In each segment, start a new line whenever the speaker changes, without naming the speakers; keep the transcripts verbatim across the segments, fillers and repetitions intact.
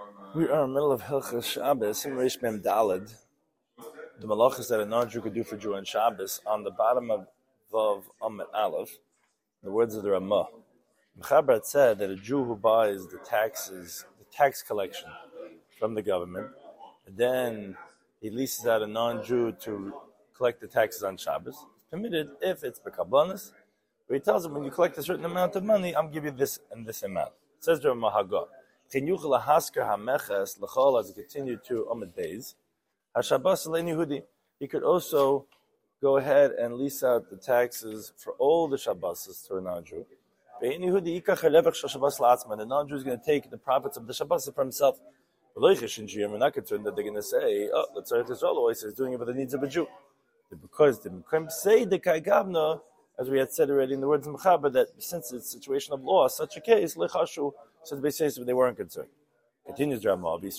We are in the middle of Hilchas Shabbos in Reish Mem Daled. The malachas that a non-Jew could do for Jew on Shabbos on the bottom of Vav Amud Aleph. The words of the Ramah. Mechaber said that a Jew who buys the taxes, the tax collection from the government, and then he leases out a non-Jew to collect the taxes on Shabbos, it's permitted if it's bekablanis. But he tells him, when you collect a certain amount of money, I'm give you this and this amount. It says the Ramah Hagah. As it continued to Amud Beis, Hashabbos Lein Yehudi. He could also go ahead and lease out the taxes for all the Shabbos to a non-Jew. The non-Jew is going to take the profits of the Shabbos for himself. We're not concerned that they're going to say, "Oh, the Tzarech Yisrael always is doing it for the needs of a Jew," because the Mekayim say the Kaigavna, as we had said already in the words of Mechaber, that since it's a situation of law, such a case, lechashu, so they say they weren't concerned. Continues Ramah, if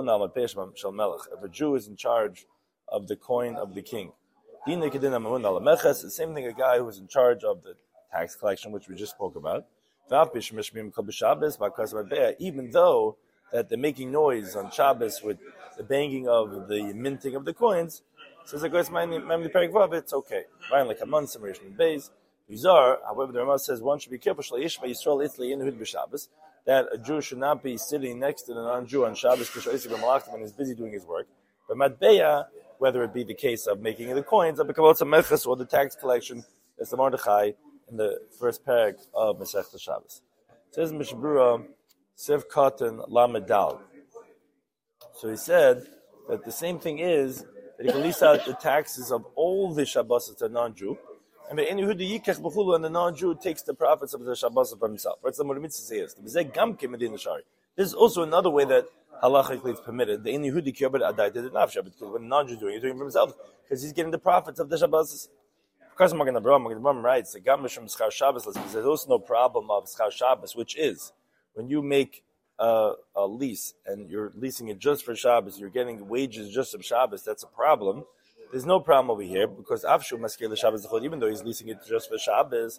a Jew is in charge of the coin of the king, the same thing a guy who is in charge of the tax collection, which we just spoke about, even though that they're making noise on Shabbos with the banging of the minting of the coins, says the goes it's okay. However, the Ramah says one should be careful that a Jew should not be sitting next to the non-Jew on Shabbos when he's busy doing his work. But Matbeya, whether it be the case of making the coins, or the tax collection, that's the Mordechai in the first parak of Masechta Shabbos. It says Mishbura Siv Katan Lamedal. So he said that the same thing is that he can lease out the taxes of all the Shabbos to a non-Jew, and the and the non-Jew takes the profits of the Shabbos for himself. That's the Mitzvah says. This is also another way that halachically it's permitted. The Yehudi Kiyobat Adai did it not Shabbat, because when the non-Jew is doing it, he's doing it for himself, because he's getting the profits of the Shabbos. Of course, Magen Avraham, Magen Avraham writes that Gamishim Schar Shabbos, there's also no problem of Schar Shabbos, which is when you make a, a lease and you're leasing it just for Shabbos, you're getting wages just of Shabbos. That's a problem. There's no problem over here because Avshu Maskele Shabbos, even though he's leasing it just for Shabbos,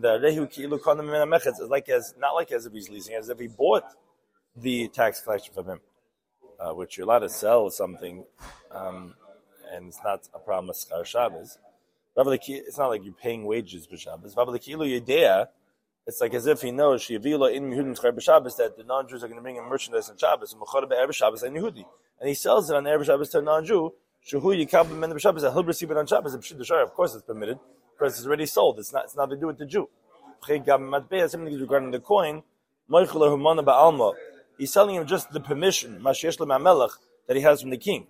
it's like as not like as if he's leasing, as if he bought the tax collection from him, uh, which you're allowed to sell something, um, and it's not a problem with Schar Shabbos. It's not like you're paying wages for Shabbos. It's like as if he knows that the non-Jews are going to bring him merchandise on Shabbos, and he sells it on Erev Shabbos to a non-Jew. He'll receive it on Shabbos. Of course, it's permitted because it's already sold. It's not. It's not to do with the Jew. Something regarding the coin. He's selling him just the permission that he has from the king.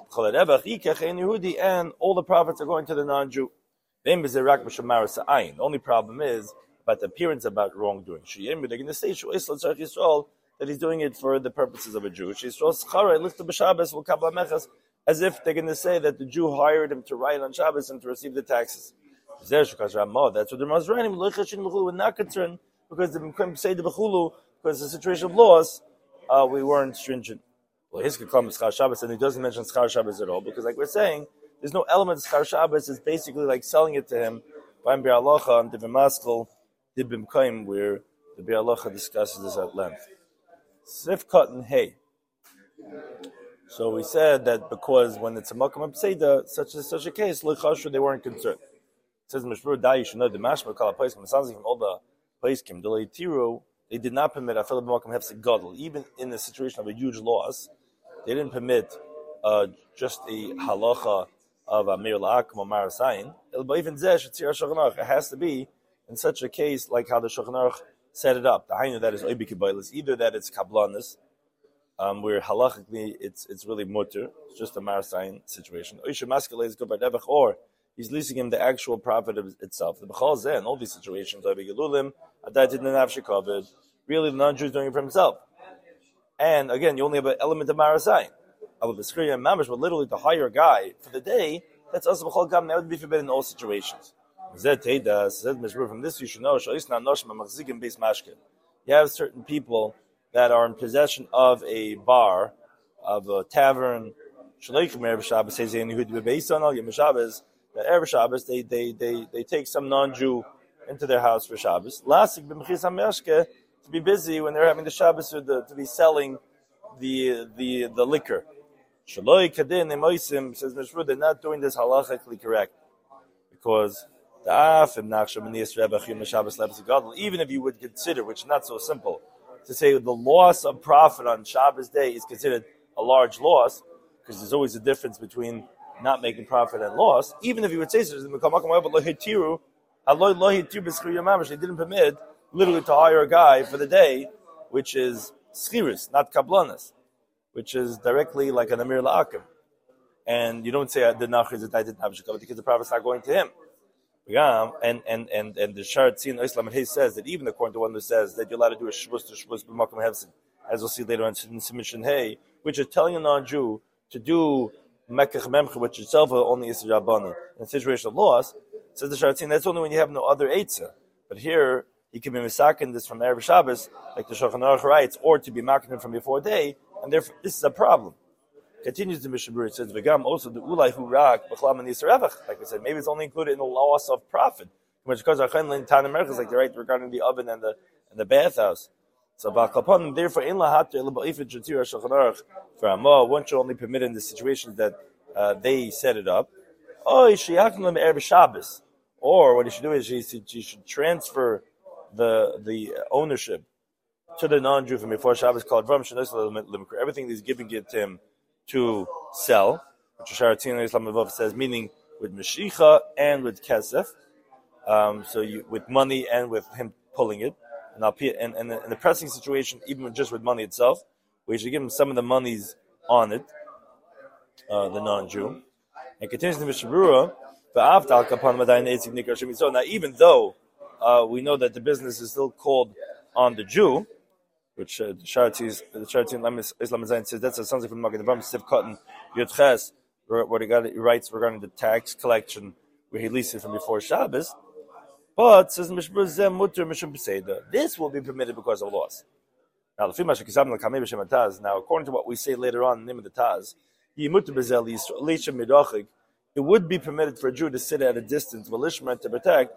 And all the profits are going to the non-Jew. The only problem is about the appearance about wrongdoing. They're going to say that he's doing it for the purposes of a Jew. As if they're going to say that the Jew hired him to write on Shabbos and to receive the taxes. That's what the Ramah is writing. We're not concerned because the say the Bechulu, because the situation of laws, uh, we weren't stringent. Well, his could come Schar Shabbos, and he doesn't mention Schar Shabbos at all, because like we're saying, there's no element of Schar Shabbos. It's basically like selling it to him. B'ayim Bir Halacha and Dibim Maskel, Dibim Kaim, where the Bir Halacha discusses this at length. Sif Cotton Hay. So we said that because when it's a Makam Abseda, such as such a case, L'chashu, they weren't concerned. It says Mishmur Dai, you should know the Mashma Kala Paiskim. It sounds like from all the Paiskim, the Leitiru, they did not permit Afil B'Makam Hefsek Gadol, even in the situation of a huge loss. They didn't permit uh, just a halacha of a Mir La'akim or Marasayin. It has to be in such a case like how the Shulchan Aruch set it up. The Hainu that is Oibi Kibaylis, either that it's Kablanis, um, where halachically it's it's really mutter, it's just a Marasayin situation, or he's leasing him the actual profit of itself. The Bechal Zeh, in all these situations, Oibi Gelulim, Adai didn't have Shekavod, really the non-Jew is doing it for himself. And again, you only have an element of Marasayin. But literally to hire a guy for the day, that's also b'chol gam, that would be forbidden in all situations. From this you should know, you have certain people that are in possession of a bar, of a tavern, that Erev Shabbos, they, they, they, they take some non-Jew into their house for Shabbos. To be busy when they're having the Shabbos, or the, to be selling the the the liquor. Shaloi kadin emoisim, says Mishra, they're not doing this halachically correct because the af im nachsham niyas rebach yom Shabbos lebes gadol. Even if you would consider, which is not so simple, to say the loss of profit on Shabbos day is considered a large loss, because there's always a difference between not making profit and loss. Even if you would say so, they didn't permit literally to hire a guy for the day, which is schiris, not kablanas, which is directly like an amir la'akim. And you don't say the nachir that I didn't have shekabah because the prophet's not going to him. Yeah, and and and and the Sharatzin Islam and Hay says that even according to one who says that you're allowed to do a shvus to shvus b'makom hefsin, as we'll see later on in submission Hay, which is telling a non-Jew to do mekach memcha, which itself only is rabbanon in a situation of loss. Says the Sharatzin, that's only when you have no other eitzah. But here he can be misakin this from Erev Shabbos, like the Shulchan Aruch writes, or to be making from before day, and therefore this is a problem. Continues the Mishnah, it says, "V'gam also the ulai hu rak b'chlam nisarevach." Like I said, maybe it's only included in the loss of profit, which because our chenlin tanim merchas, like the right regarding the oven and the and the bathhouse. So ba'kalpon, therefore in lahat elba'ifet jatir Shulchan Aruch for Amah, one should only permit in the situations that uh, they set it up. Oh, sheyachim lem erev Shabbos, or what he should do is he should, he should transfer the the ownership to the non-Jew from before Shabbos called Ram Shenois Limker. Everything he's giving it to him to sell, which Sharatzin Islam Avov says, meaning with Mashicha and with Kesef, um, so you, with money and with him pulling it, and I'll and, and in the pressing situation, even just with money itself, we should give him some of the monies on it, uh, the non-Jew. And continues the Mishnah Berurah, so now even though uh, we know that the business is still called on the Jew, which uh, the Sharatzin Islam Zayin says that's a sounds like from the Magen Siv Cotton Yud Ches, what he got he writes regarding the tax collection where he leased it from before Shabbos. But says this will be permitted because of loss. Now, now according to what we say later on in the name of the Taz, it would be permitted for a Jew to sit at a distance, to protect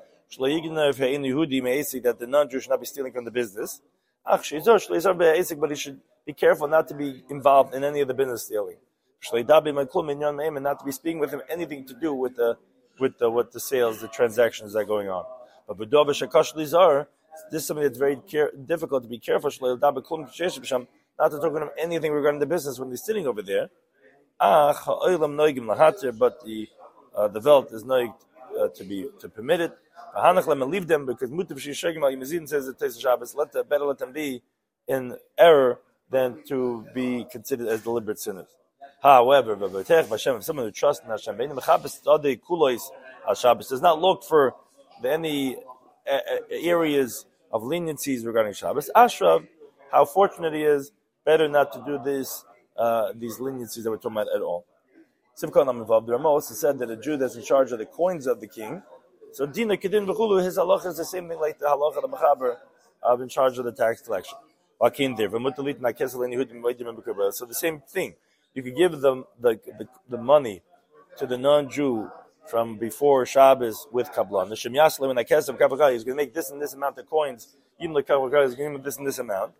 that the non-Jew should not be stealing from the business. But he should be careful not to be involved in any of the business stealing, and not to be speaking with him anything to do with the with the what the sales, the transactions that are going on. But this is something that's very care, difficult to be careful. Not to talk with him anything regarding the business when he's sitting over there. But the uh, the Welt is noig uh, to be to permit it. And leave them because Mutav Shishagim Yamazin says that Tesha Shabbos, let the better let them be in error than to be considered as deliberate sinners. However, if someone who trusts in Hashem, Shabbos does not look for any areas of leniencies regarding Shabbos. Ashrav, how fortunate he is, better not to do this uh, these leniencies that we're talking about at all. Simcha Namivav, the Ramah also said that a Jew that's in charge of the coins of the king, so Dina Kedin B'chulu, his halacha is the same thing like the halacha of the Mechaber uh, in charge of the tax collection. So the same thing. You could give them the, the, the money to the non-Jew from before Shabbos with Kabbalah. The Shem Yasle, when I cast him Kabbalah, he's going to make this and this amount of coins. Even the Kabbalah is going to give him this and this amount.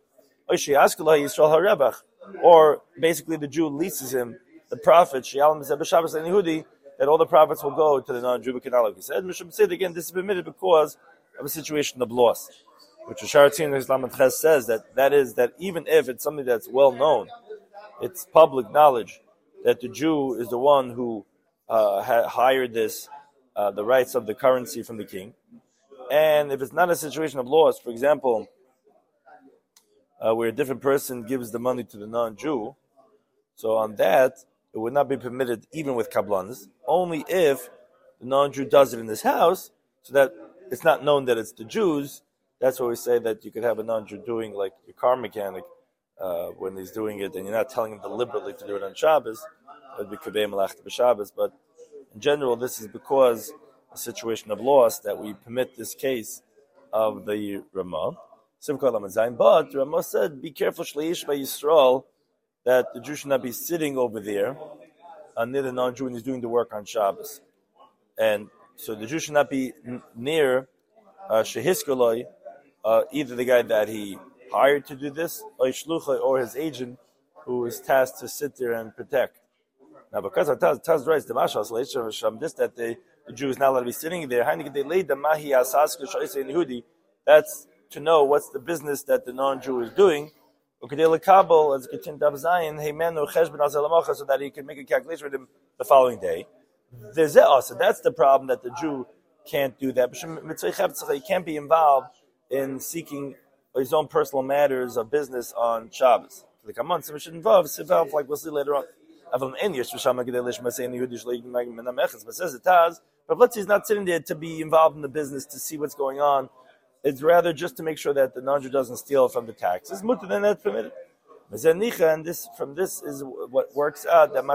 Or basically the Jew leases him the profit, that all the profits will go to the non-Jew. He said, Mishum said again, this is permitted because of a situation of loss, which Sharatzin Islam Ches says that that is that even if it's something that's well known, it's public knowledge that the Jew is the one who uh, ha- hired this, uh, the rights of the currency from the king, and if it's not a situation of loss, for example, uh, where a different person gives the money to the non-Jew, so on that, it would not be permitted even with kablanas, only if the non-Jew does it in his house, so that it's not known that it's the Jews. That's why we say that you could have a non-Jew doing like your car mechanic uh, when he's doing it, and you're not telling him deliberately to do it on Shabbos. It would be kaveh malachta b'Shabbos. But in general, this is because a situation of loss that we permit this case of the Ramah. But Ramah said, be careful, shleish by Yisrael, that the Jew should not be sitting over there uh, near the non-Jew when he's doing the work on Shabbos. And so the Jew should not be n- near uh, Shehiskoloi, uh, either the guy that he hired to do this, or Shluchai, or his agent, who is tasked to sit there and protect. Now, because of Taz, Taz writes the Mashal this that they, the Jew is not allowed to be sitting there. That's to know what's the business that the non-Jew is doing. So that he can make a calculation with him the following day. So that's the problem, that the Jew can't do that. He can't be involved in seeking his own personal matters of business on Shabbos. The Kamon should involve, involve, like we'll see later on. But says it has, but let's say he's not sitting there to be involved in the business to see what's going on. It's rather just to make sure that the non-Jew doesn't steal from the taxes. Mutter, then that's permitted. And this, from this is what works out that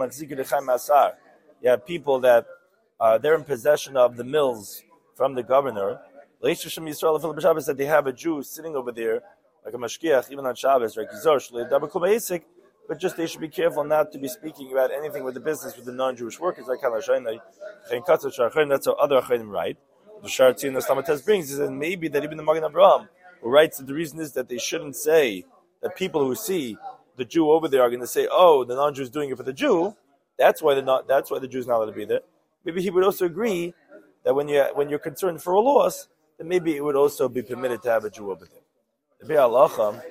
you have people that uh, they're in possession of the mills from the governor. That they have a Jew sitting over there, like a mashkiach, even on Shabbos, right? But just they should be careful not to be speaking about anything with the business with the non-Jewish workers. Like that's how other Achayim write. The Shartzin the Slamates brings is that maybe that even the Magen Avraham, who writes that the reason is that they shouldn't say that people who see the Jew over there are going to say, "Oh, the non-Jew is doing it for the Jew." That's why the not. That's why the Jew is not allowed to be there. Maybe he would also agree that when you when you're concerned for a loss, then maybe it would also be permitted to have a Jew over there. The Bi'alacha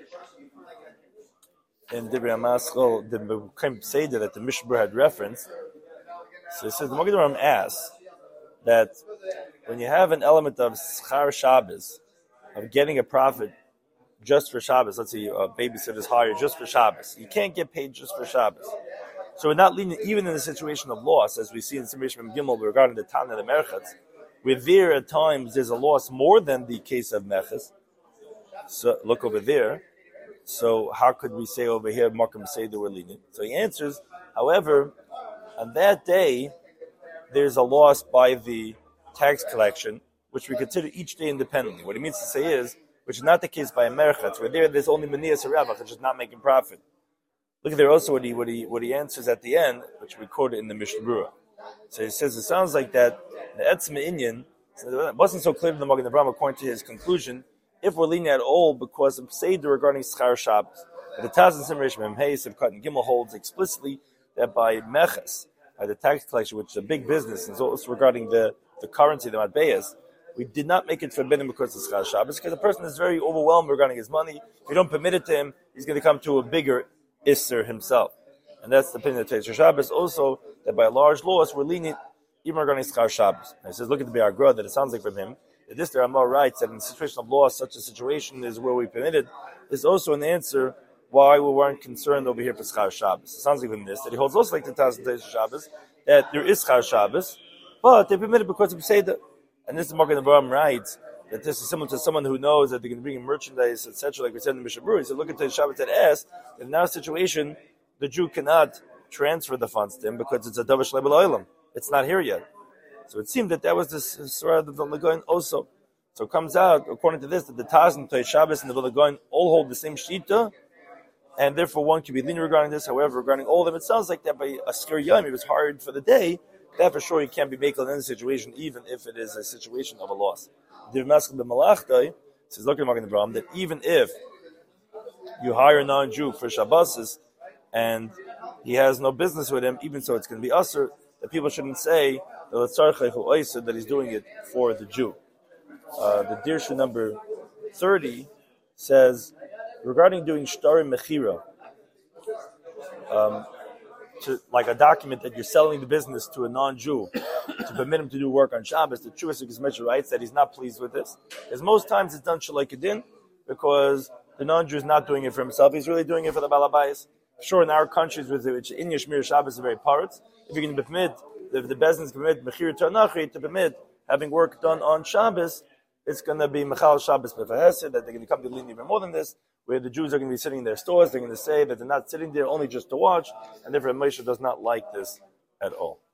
in Divrei Hamaschil, the Mekim Seder that the Mishmar had referenced. So it says the Magen Avraham asks that when you have an element of schar Shabbos, of getting a profit just for Shabbos, let's say a babysitter is hired just for Shabbos, you can't get paid just for Shabbos. So we're not leaning, even in the situation of loss, as we see in Simrishim Gimel regarding the Tana and the Merchatz, where there at times there's a loss more than the case of Meches. So look over there. So how could we say over here, Markham say that we're lenient? So he answers, however, on that day, there's a loss by the tax collection, which we consider each day independently. What he means to say is, which is not the case by a merchatz, where there there's only manias haravach, which is not making profit. Look at there also what he what he what he answers at the end, which we quoted in the Mishnah Berurah. So he says it sounds like that the etzma inyan, so it wasn't so clear to the Magen Avraham according to his conclusion, if we're leaning at all because of Seder regarding Schar Shabbos. But the Taz and Simrish Memhei Sivkat and Gimel holds explicitly that by Meches, by the tax collection, which is a big business, and also regarding the, the currency, the matbeyas, we did not make it forbidden because of Schar Shabbos, because the person is very overwhelmed regarding his money. If you don't permit it to him, he's going to come to a bigger Isser himself. And that's the opinion of Teisha Shabbos also, that by a large loss, we're lenient even regarding Schar Shabbos. And he says, look at the Be'ar Gra, that it sounds like from him, that this the Ramah writes that in a situation of loss, such a situation is where we permitted, is also an answer why we weren't concerned over here for Schar Shabbos. It sounds like from this, that he holds also like the Taz and Teisha Shabbos, that there is Schar Shabbos, but they permitted because of Seder. And this is Magen Avraham writes that this is similar to someone who knows that they're going to bring in merchandise, et cetera, like we said in the Mishnah Berurah. He said, look at the Shabbos that asked, that in our situation, the Jew cannot transfer the funds to him because it's a Davar Shlei B'Olam. It's not here yet. So it seemed that that was the Surah of the Lagoin also. So it comes out, according to this, that the Taz and Teisha Shabbos and the Lagoin all hold the same Shita, and therefore one can be lenient regarding this. However, regarding all of them, it sounds like that by a Skir Yom, it was hard for the day, that for sure you can't be making in any situation, even if it is a situation of a loss. The Maskal b'Malachtai says, look at Magen Avraham, that even if you hire a non-Jew for Shabbos and he has no business with him, even so it's going to be usher, that people shouldn't say that he's doing it for the Jew. Uh, the Dirshu number thirty says, regarding doing Shtarim Mechira, um, to, like a document that you're selling the business to a non-Jew to permit him to do work on Shabbos, the Chuvas Gizmecha writes that he's not pleased with this. Because most times it's done Shalai Kedin because the non-Jew is not doing it for himself, he's really doing it for the Balabayas. Sure, in our countries, which in Yashmir Shabbos is very parts, if you can permit, if the business can permit Mechir Tanachri to permit having work done on Shabbos, it's going to be Mechal Shabbos B'Fahesed, that they're going to come to lean even more than this, where the Jews are going to be sitting in their stores, they're going to say that they're not sitting there only just to watch, and therefore Moshe does not like this at all.